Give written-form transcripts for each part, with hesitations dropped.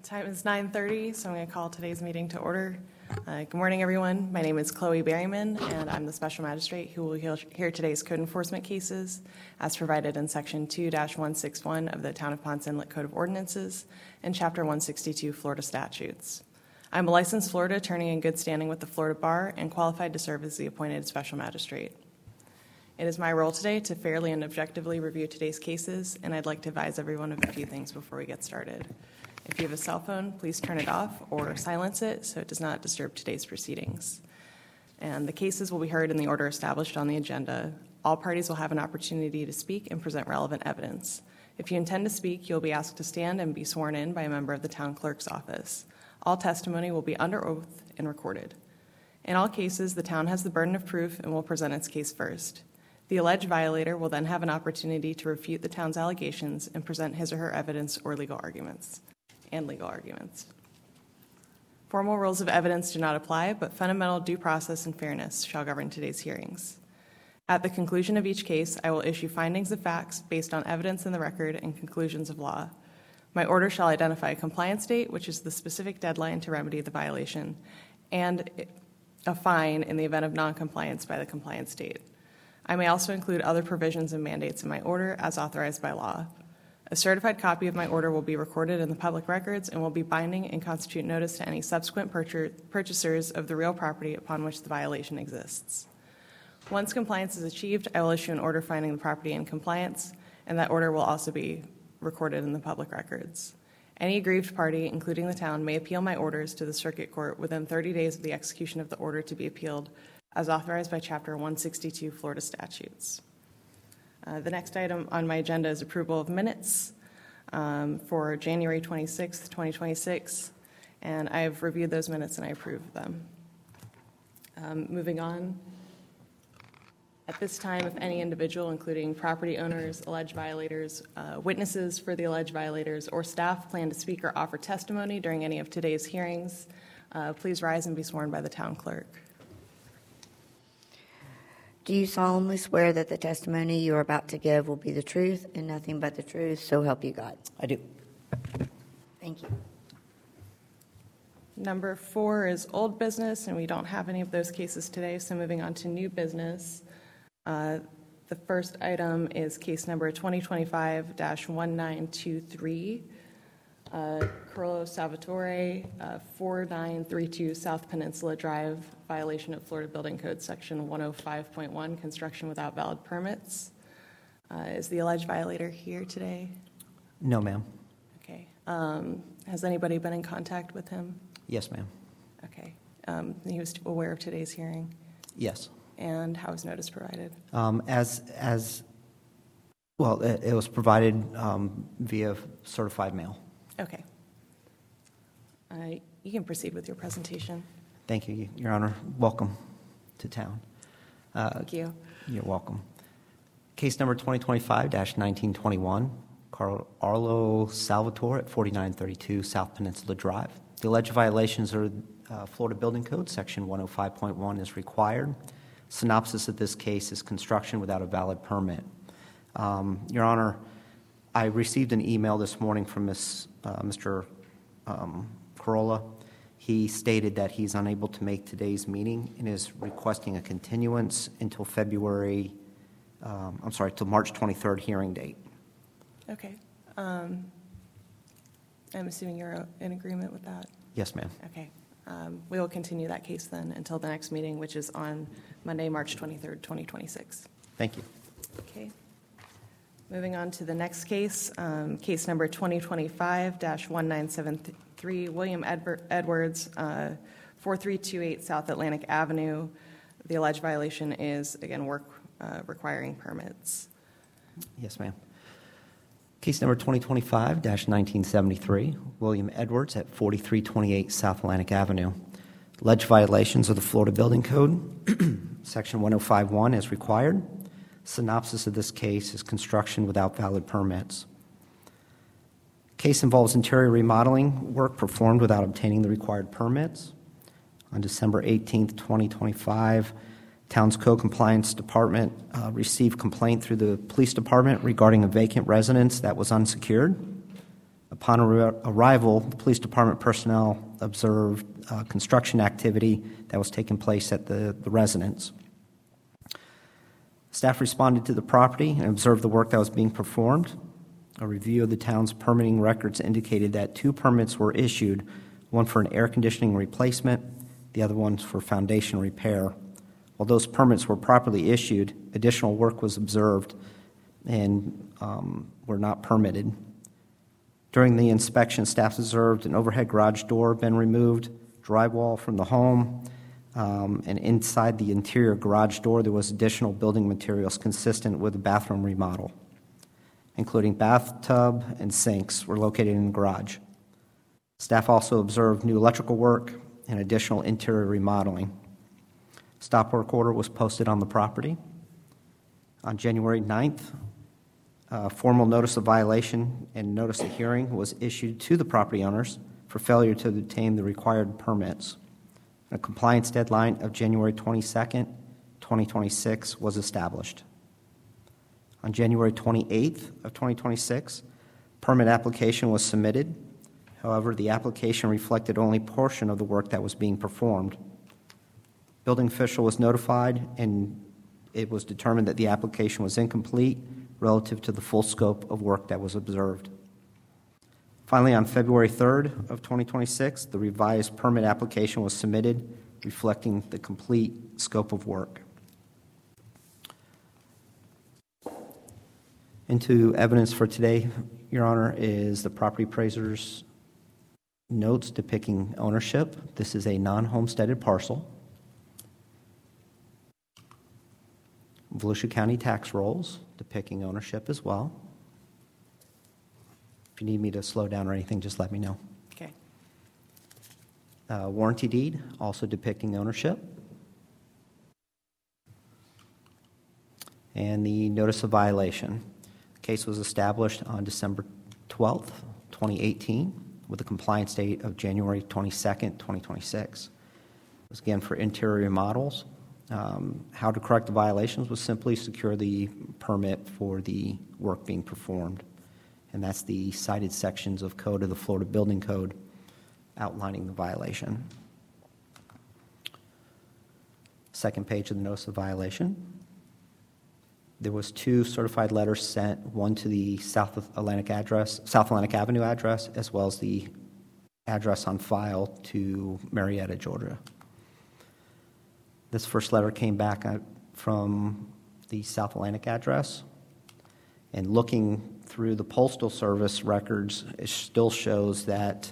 Time is 9:30, so I'm going to call today's meeting to order. Good morning, everyone. My name is Chloe Berryman, and I'm the special magistrate who will hear today's code enforcement cases as provided in Section 2-161 of the Town of Ponce Inlet Code of Ordinances and Chapter 162 Florida statutes. I'm a licensed Florida attorney in good standing with the Florida Bar and qualified to serve as the appointed special magistrate. It is my role today to fairly and objectively review today's cases, and I'd like to advise everyone of a few things before we get started. If you have a cell phone, please turn it off or silence it so it does not disturb today's proceedings. And the cases will be heard in the order established on the agenda. All parties will have an opportunity to speak and present relevant evidence. If you intend to speak, you'll be asked to stand and be sworn in by a member of the town clerk's office. All testimony will be under oath and recorded. In all cases, the town has the burden of proof and will present its case first. The alleged violator will then have an opportunity to refute the town's allegations and present his or her evidence or legal arguments. Formal rules of evidence do not apply, but fundamental due process and fairness shall govern today's hearings. At the conclusion of each case, I will issue findings of facts based on evidence in the record and conclusions of law. My order shall identify a compliance date, which is the specific deadline to remedy the violation, and a fine in the event of noncompliance by the compliance date. I may also include other provisions and mandates in my order as authorized by law. A certified copy of my order will be recorded in the public records and will be binding and constitute notice to any subsequent purchasers of the real property upon which the violation exists. Once compliance is achieved, I will issue an order finding the property in compliance, and that order will also be recorded in the public records. Any aggrieved party, including the town, may appeal my orders to the circuit court within 30 days of the execution of the order to be appealed, as authorized by Chapter 162 Florida statutes. The next item on my agenda is approval of minutes for January 26th, 2026, and I have reviewed those minutes and I approve them. Moving on, at this time, if any individual, including property owners, alleged violators, witnesses for the alleged violators, or staff plan to speak or offer testimony during any of today's hearings, please rise and be sworn by the town clerk. Do you solemnly swear that the testimony you are about to give will be the truth and nothing but the truth, so help you God? I do. Thank you. Number 4 is old business, and we don't have any of those cases today, so moving on to new business. The first item is case number 2025-1923, Carlo Salvatore, 4932 South Peninsula Drive, violation of Florida Building Code Section 105.1, construction without valid permits. Is the alleged violator here today? No, ma'am. Okay. Has anybody been in contact with him? Yes, ma'am. Okay. He was aware of today's hearing? Yes. And how was notice provided? It was provided via certified mail. Okay. You can proceed with your presentation. Thank you, Your Honor. Welcome to town. Thank you. You're welcome. Case number 2025-1921, Carlo Salvatore at 4932 South Peninsula Drive. The alleged violations are Florida Building Code, Section 105.1 is required. Synopsis of this case is construction without a valid permit. Your Honor, I received an email this morning from Mr. Corolla. He stated that he's unable to make today's meeting and is requesting a continuance until till March 23rd hearing date. Okay. I'm assuming you're in agreement with that? Yes, ma'am. Okay. We will continue that case then until the next meeting, which is on Monday, March 23rd, 2026. Thank you. Okay. Moving on to the next case, case number 2025-1973, William Edwards, 4328 South Atlantic Avenue. The alleged violation is, again, work requiring permits. Yes, ma'am. Case number 2025-1973, William Edwards at 4328 South Atlantic Avenue. Alleged violations of the Florida Building Code, Section 105.1 is required. Synopsis of this case is construction without valid permits. Case involves interior remodeling work performed without obtaining the required permits. On December 18th, 2025, Town's Code Compliance Department received complaint through the police department regarding a vacant residence that was unsecured. Upon arrival, the police department personnel observed construction activity that was taking place at the residence. Staff responded to the property and observed the work that was being performed. A review of the town's permitting records indicated that 2 permits were issued, one for an air conditioning replacement, the other one for foundation repair. While those permits were properly issued, additional work was observed and were not permitted. During the inspection, staff observed an overhead garage door been removed, drywall from the home, and inside the interior garage door there was additional building materials consistent with the bathroom remodel, including bathtub and sinks were located in the garage. Staff also observed new electrical work and additional interior remodeling. Stop work order was posted on the property. On January 9th, a formal notice of violation and notice of hearing was issued to the property owners for failure to obtain the required permits. A compliance deadline of January 22nd, 2026 was established. On January 28th of 2026, permit application was submitted. However, the application reflected only a portion of the work that was being performed. Building official was notified, and it was determined that the application was incomplete relative to the full scope of work that was observed. Finally, on February 3rd of 2026, the revised permit application was submitted, reflecting the complete scope of work. Into evidence for today, Your Honor, is the property appraiser's notes depicting ownership. This is a non-homesteaded parcel. Volusia County tax rolls depicting ownership as well. If you need me to slow down or anything, just let me know. Okay. Warranty deed also depicting ownership. And the notice of violation. The case was established on December 12th, 2018, with a compliance date of January 22nd, 2026. It was again for interior remodels. How to correct the violations was simply secure the permit for the work being performed. And that's the cited sections of code of the Florida Building Code outlining the violation. Second page of the notice of violation. There was 2 certified letters sent, one to the South Atlantic Avenue address, as well as the address on file to Marietta, Georgia. This first letter came back from the South Atlantic address, and looking through the Postal Service records, it still shows that,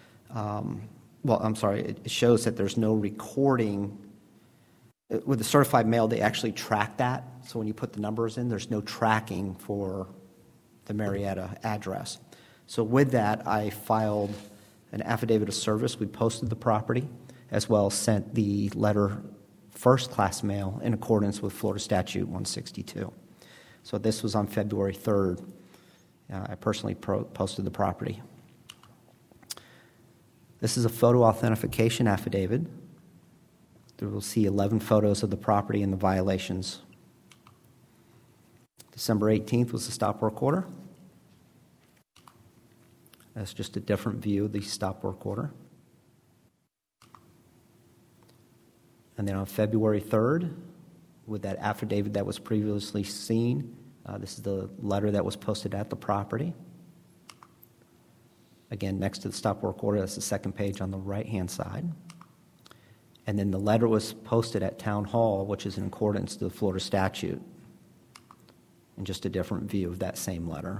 it shows that there's no recording. With the certified mail, they actually track that, so when you put the numbers in, there's no tracking for the Marietta address. So with that, I filed an affidavit of service. We posted the property, as well as sent the letter first-class mail in accordance with Florida Statute 162. So this was on February 3rd. I personally posted the property. This is a photo authentication affidavit. You will see 11 photos of the property and the violations. December 18th was the stop work order. That's just a different view of the stop work order. And then on February 3rd, with that affidavit that was previously seen, this is the letter that was posted at the property. Again, next to the stop work order, that's the second page on the right-hand side. And then the letter was posted at Town Hall, which is in accordance to the Florida statute, and just a different view of that same letter.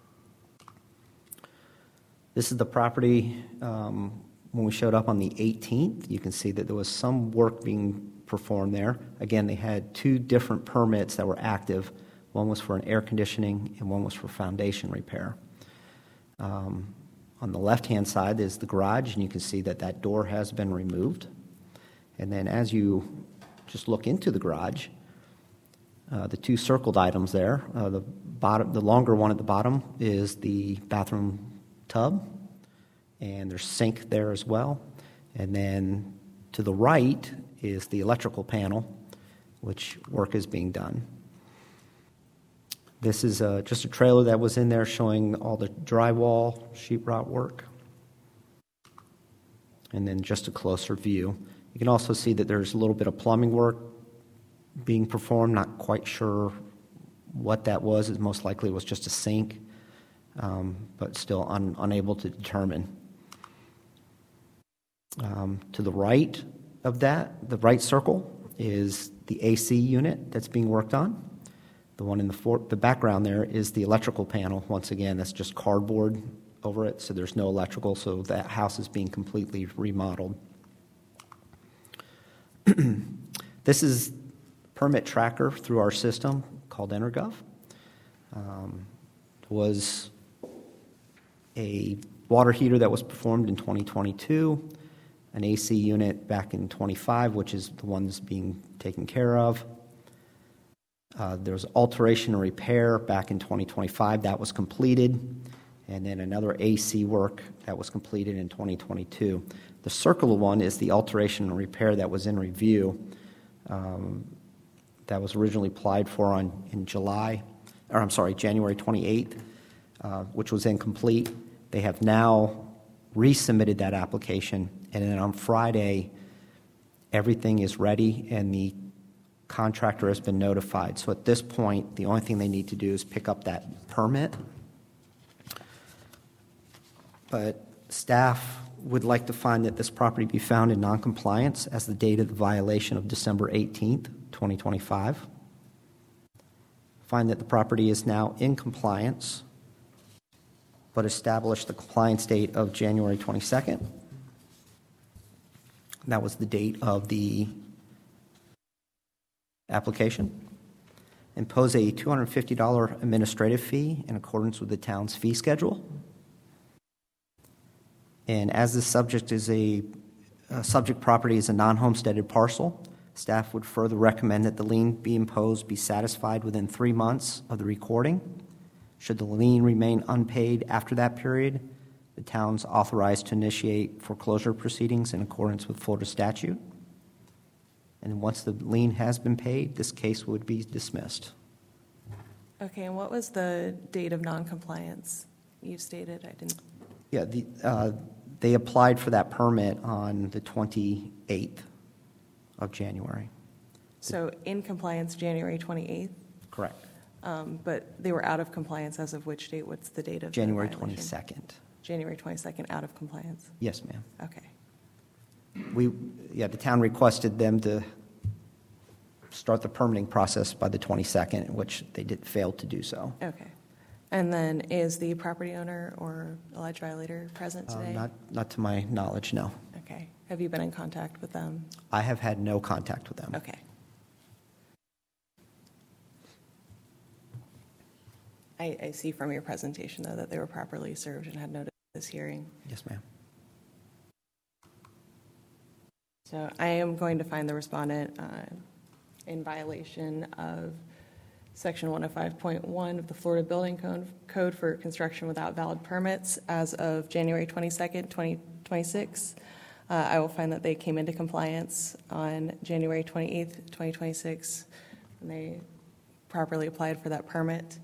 This is the property. When we showed up on the 18th, you can see that there was some work being performed there. Again, they had 2 different permits that were active. One was for an air conditioning and one was for foundation repair. On the left-hand side is the garage, and you can see that that door has been removed. And then as you just look into the garage, the 2 circled items there, the longer one at the bottom is the bathroom tub, and there's sink there as well. And then to the right is the electrical panel, which work is being done. This is just a trailer that was in there showing all the drywall, sheetrock work. And then just a closer view. You can also see that there's a little bit of plumbing work being performed. Not quite sure what that was. It most likely was just a sink, but still unable to determine. To the right of that, the right circle, is the AC unit that's being worked on. The one in the background there is the electrical panel. Once again, that's just cardboard over it, so there's no electrical, so that house is being completely remodeled. This is permit tracker through our system called EnerGov. Was a water heater that was performed in 2022, an AC unit back in 25, which is the one that's being taken care of. There was alteration and repair back in 2025. That was completed. And then another AC work that was completed in 2022. The circular one is the alteration and repair that was in review. That was originally applied for in January 28th, which was incomplete. They have now resubmitted that application, and then on Friday, everything is ready, and the contractor has been notified. So at this point, the only thing they need to do is pick up that permit. But staff would like to find that this property be found in noncompliance as the date of the violation of December 18th, 2025. Find that the property is now in compliance, but establish the compliance date of January 22nd. That was the date of the application. Impose a $250 administrative fee in accordance with the town's fee schedule. And as the subject is subject property is a non-homesteaded parcel, staff would further recommend that the lien be imposed be satisfied within 3 months of the recording. Should the lien remain unpaid after that period, the town's authorized to initiate foreclosure proceedings in accordance with Florida statute. And once the lien has been paid, this case would be dismissed. Okay, and what was the date of noncompliance you stated? I didn't. Yeah, they applied for that permit on the 28th of January. So in compliance January 28th, Correct. but they were out of compliance as of which date? What's the date of January the violation? 22nd. January 22nd, out of compliance. Yes, ma'am. Okay. The town requested them to start the permitting process by the 22nd, which they failed to do so. Okay. And then is the property owner or alleged violator present today? Not to my knowledge, no. Okay. Have you been in contact with them? I have had no contact with them. Okay. I see from your presentation, though, that they were properly served and had notice of this hearing. Yes, ma'am. So I am going to find the respondent in violation of Section 105.1 of the Florida Building Code for construction without valid permits as of January 22nd, 2026. I will find that they came into compliance on January 28th, 2026, and they properly applied for that permit.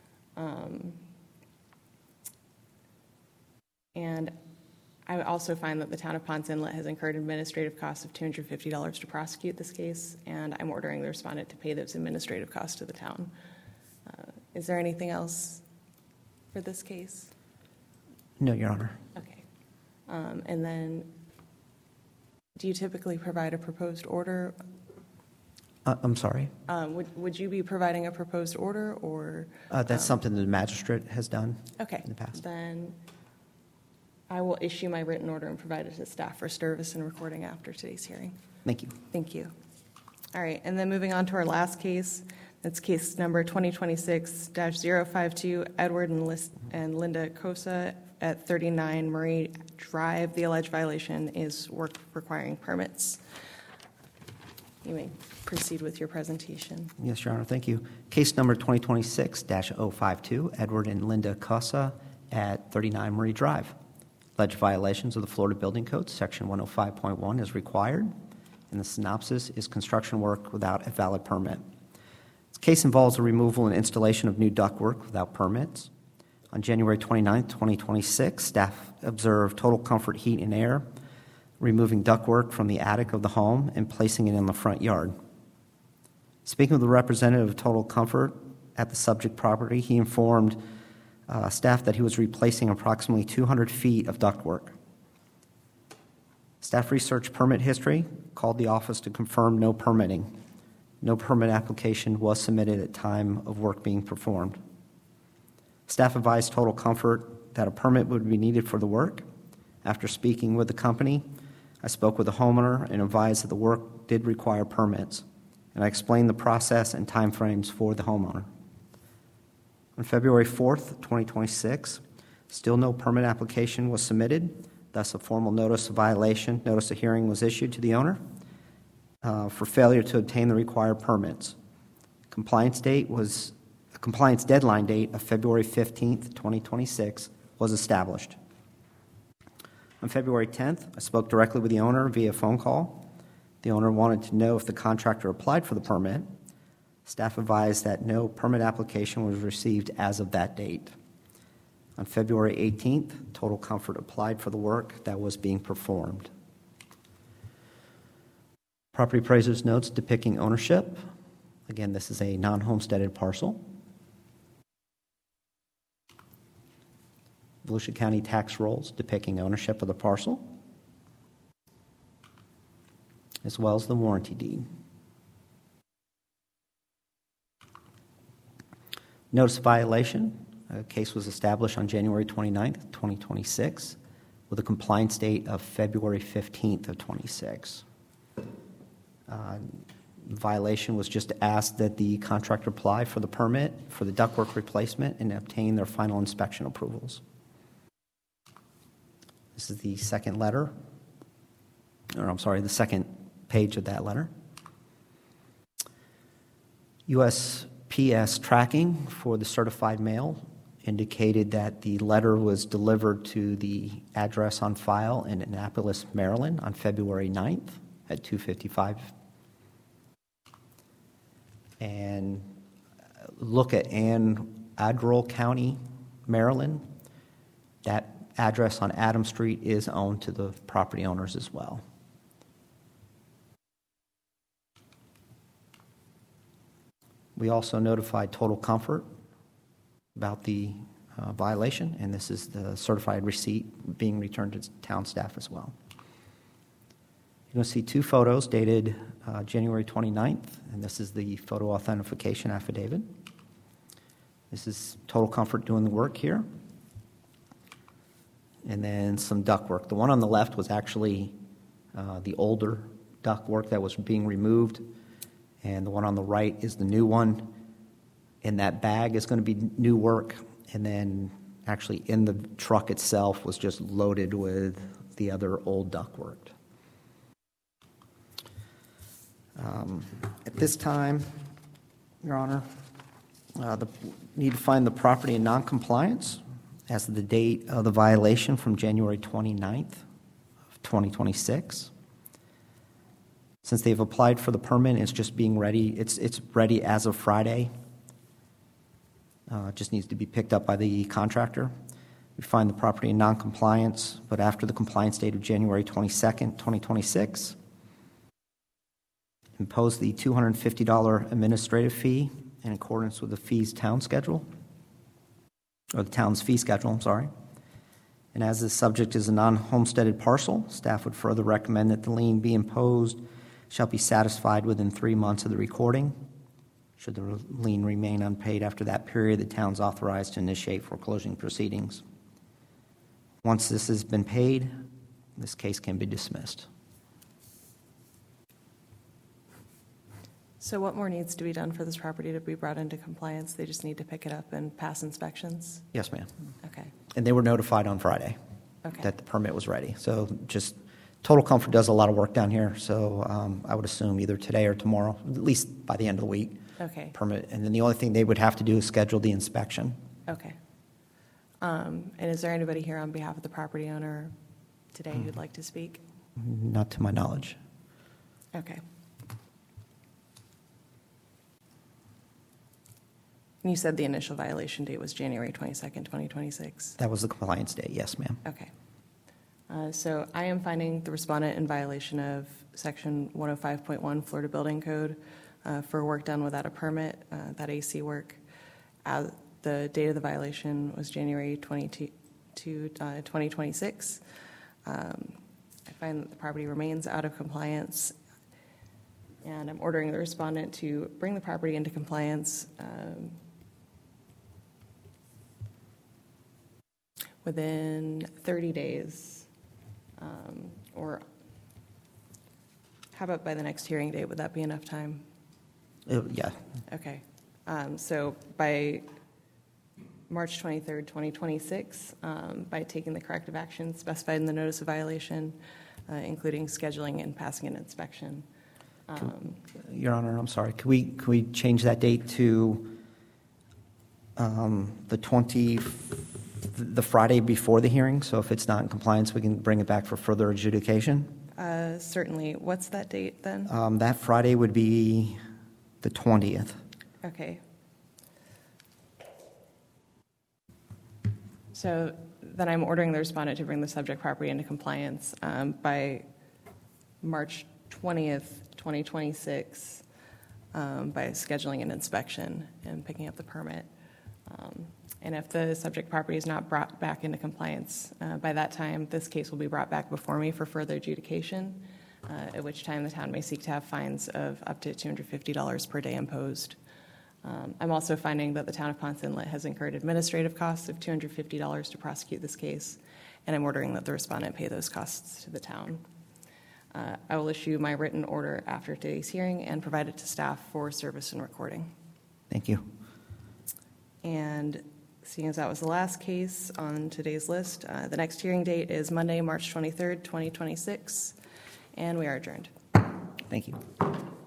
And I also find that the town of Ponce Inlet has incurred administrative costs of $250 to prosecute this case, and I'm ordering the respondent to pay those administrative costs to the town. Is there anything else for this case? No, Your Honor. Okay. And then, do you typically provide a proposed order? I'm sorry? Would you be providing a proposed order, or? That's something the magistrate has done Okay. in the past. Then I will issue my written order and provide it to staff for service and recording after today's hearing. Thank you. Thank you. All right, and then moving on to our last case. That's case number 2026-052, Edward and Linda Cosa at 39 Murray Drive. The alleged violation is work requiring permits. You may proceed with your presentation. Yes, Your Honor. Thank you. Case number 2026-052, Edward and Linda Cosa at 39 Murray Drive. Alleged violations of the Florida Building Code, Section 105.1 is required, and the synopsis is construction work without a valid permit. This Case involves the removal and installation of new ductwork without permits. On January 29, 2026, staff observed Total Comfort Heat and Air removing ductwork from the attic of the home and placing it in the front yard. Speaking with the representative of Total Comfort at the subject property, he informed staff that he was replacing approximately 200 feet of ductwork. Staff researched permit history, called the office to confirm no permitting. No permit application was submitted at time of work being performed. Staff advised Total Comfort that a permit would be needed for the work. After speaking with the company, I spoke with the homeowner and advised that the work did require permits, and I explained the process and timeframes for the homeowner. On February 4th, 2026, still no permit application was submitted, thus a formal notice of violation, notice of hearing was issued to the owner for failure to obtain the required permits. A compliance deadline date of February 15th, 2026 was established. On February 10th, I spoke directly with the owner via phone call. The owner wanted to know if the contractor applied for the permit. Staff advised that no permit application was received as of that date. On February 18th, Total Comfort applied for the work that was being performed. Property appraiser's notes depicting ownership. Again, this is a non-homesteaded parcel. Volusia County tax rolls depicting ownership of the parcel, as well as the warranty deed. Notice of violation. A case was established on January 29th, 2026, with a compliance date of February 15th of 26. Violation was just asked that the contractor apply for the permit for the ductwork replacement and obtain their final inspection approvals. This is the second letter, the second page of that letter. USPS tracking for the certified mail indicated that the letter was delivered to the address on file in Annapolis, Maryland on February 9th at 2:55. And look at Anne Adderall County, Maryland. That address on Adam Street is owned to the property owners as well. We also notified Total Comfort about the violation, and this is the certified receipt being returned to town staff as well. You're going to see two photos dated January 29th, and this is the photo authentication affidavit. This is Total Comfort doing the work here. And then some ductwork. The one on the left was actually the older ductwork that was being removed, and the one on the right is the new one. In that bag is going to be new work, and then actually in the truck itself was just loaded with the other old ductwork. At this time, Your Honor, need to find the property in noncompliance as of the date of the violation from January 29th of 2026. Since they've applied for the permit, it's just being ready. It's ready as of Friday. It just needs to be picked up by the contractor. We find the property in noncompliance, but after the compliance date of January 22nd, 2026, impose the $250 administrative fee in accordance with the town's fee schedule, I'm sorry. And as this subject is a non-homesteaded parcel, staff would further recommend that the lien be imposed shall be satisfied within 3 months of the recording. Should the lien remain unpaid after that period, the town's authorized to initiate foreclosing proceedings. Once this has been paid, this case can be dismissed. So what more needs to be done for this property to be brought into compliance? They just need to pick it up and pass inspections? Yes, ma'am. Okay. And they were notified on Friday Okay. that the permit was ready. So just Total Comfort does a lot of work down here, so I would assume either today or tomorrow, at least by the end of the week. Okay. Permit. And then the only thing they would have to do is schedule the inspection. Okay. And is there anybody here on behalf of the property owner today who'd like to speak? Not to my knowledge. Okay. You said the initial violation date was January 22nd, 2026. That was the compliance date, yes, ma'am. Okay. So I am finding the respondent in violation of Section 105.1 Florida Building Code for work done without a permit, that AC work. The date of the violation was January 22, 2026. I find that the property remains out of compliance, and I'm ordering the respondent to bring the property into compliance within 30 days. Or how about by the next hearing date? Would that be enough time? Yeah. Okay. So by March 23rd, 2026, by taking the corrective action specified in the notice of violation, including scheduling and passing an inspection. Your Honor, I'm sorry. Could we change that date to the Friday before the hearing? So if it's not in compliance, we can bring it back for further adjudication? Certainly. What's that date then? That Friday would be the 20th. Okay. So then I'm ordering the respondent to bring the subject property into compliance by March 20th, 2026, by scheduling an inspection and picking up the permit. And if the subject property is not brought back into compliance by that time, this case will be brought back before me for further adjudication, at which time the town may seek to have fines of up to $250 per day imposed. I'm also finding that the town of Ponce Inlet has incurred administrative costs of $250 to prosecute this case, and I'm ordering that the respondent pay those costs to the town. I will issue my written order after today's hearing and provide it to staff for service and recording. Thank you. And seeing as that was the last case on today's list, the next hearing date is Monday, March 23rd, 2026, and we are adjourned. Thank you.